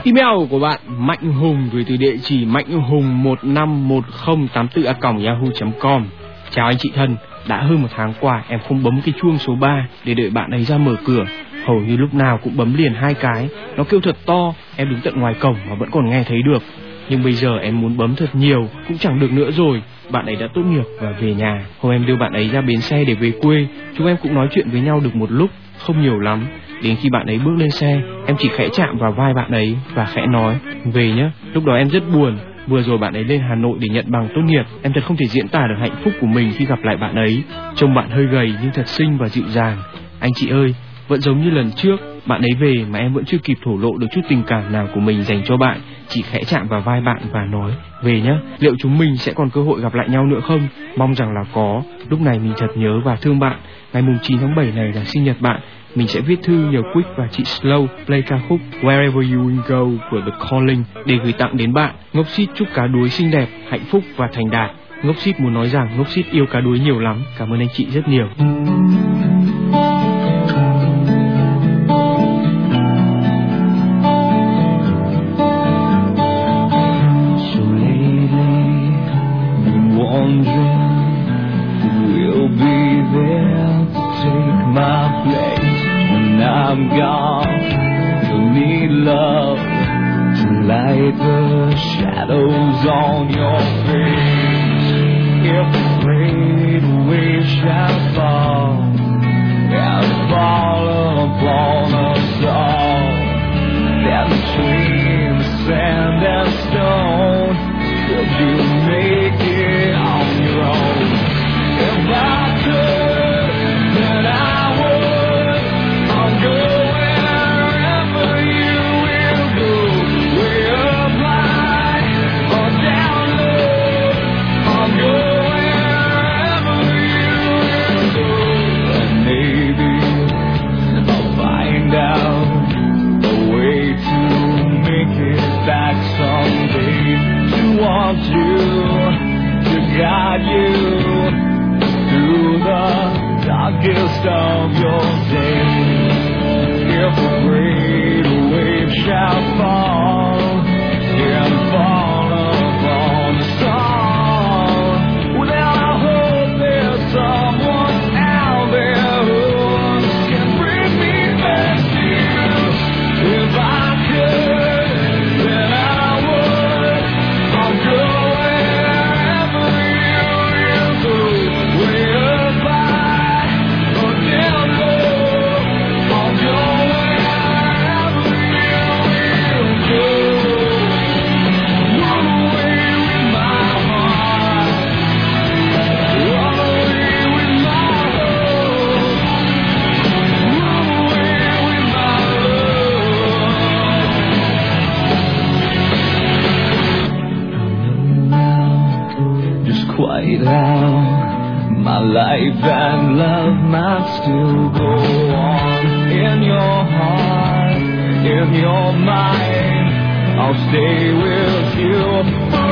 Email của bạn Mạnh Hùng gửi từ địa chỉ mạnh hùng151084@yahoo.com. Chào anh chị thân, đã hơn một tháng qua em không bấm cái chuông số 3 để đợi bạn ấy ra mở cửa. Hầu như lúc nào cũng bấm liền 2 cái. Nó kêu thật to, em đứng tận ngoài cổng mà vẫn còn nghe thấy được. Nhưng bây giờ em muốn bấm thật nhiều cũng chẳng được nữa rồi. Bạn ấy đã tốt nghiệp và về nhà. Hôm em đưa bạn ấy ra bến xe để về quê. Chúng em cũng nói chuyện với nhau được một lúc, không nhiều lắm. Đến khi bạn ấy bước lên xe, em chỉ khẽ chạm vào vai bạn ấy và khẽ nói về nhé. Lúc đó em rất buồn. Vừa rồi bạn ấy lên Hà Nội để nhận bằng tốt nghiệp. Em thật không thể diễn tả được hạnh phúc của mình khi gặp lại bạn ấy. Trông bạn hơi gầy nhưng thật xinh và dịu dàng. Anh chị ơi, vẫn giống như lần trước, bạn ấy về mà em vẫn chưa kịp thổ lộ được chút tình cảm nào của mình dành cho bạn. Chỉ khẽ chạm vào vai bạn và nói về nhé. Liệu chúng mình sẽ còn cơ hội gặp lại nhau nữa không? Mong rằng là có. Lúc này mình thật nhớ và thương bạn. Ngày 9 tháng 7 này là sinh nhật bạn. Mình sẽ viết thư nhờ Quick và chị Slow play ca khúc Wherever You Will Go của The Calling để gửi tặng đến bạn. Ngốc Xít chúc cá đuối xinh đẹp, hạnh phúc và thành đạt. Ngốc Xít muốn nói rằng Ngốc Xít yêu cá đuối nhiều lắm. Cảm ơn anh chị rất nhiều. I'm gone, you'll need love to light the shadows on your face. If the great waves shall fall and fall upon us all, then between the sand and stone, could you make it on your own? If I could, then I would. Go wherever you will go, way up high or down low. I'll go wherever you will go, and maybe I'll find out a way to make it back someday. To want you, to guide you through the darkest of your days. If a great wave shall fall and fall upon the storm, well, then I hope there's someone out there who can bring me back to you. If I could, then I would. I'll go wherever you will go, way up high or down low. I'll go. Quite how my life and love might still go on. In your heart, in your mind, I'll stay with you.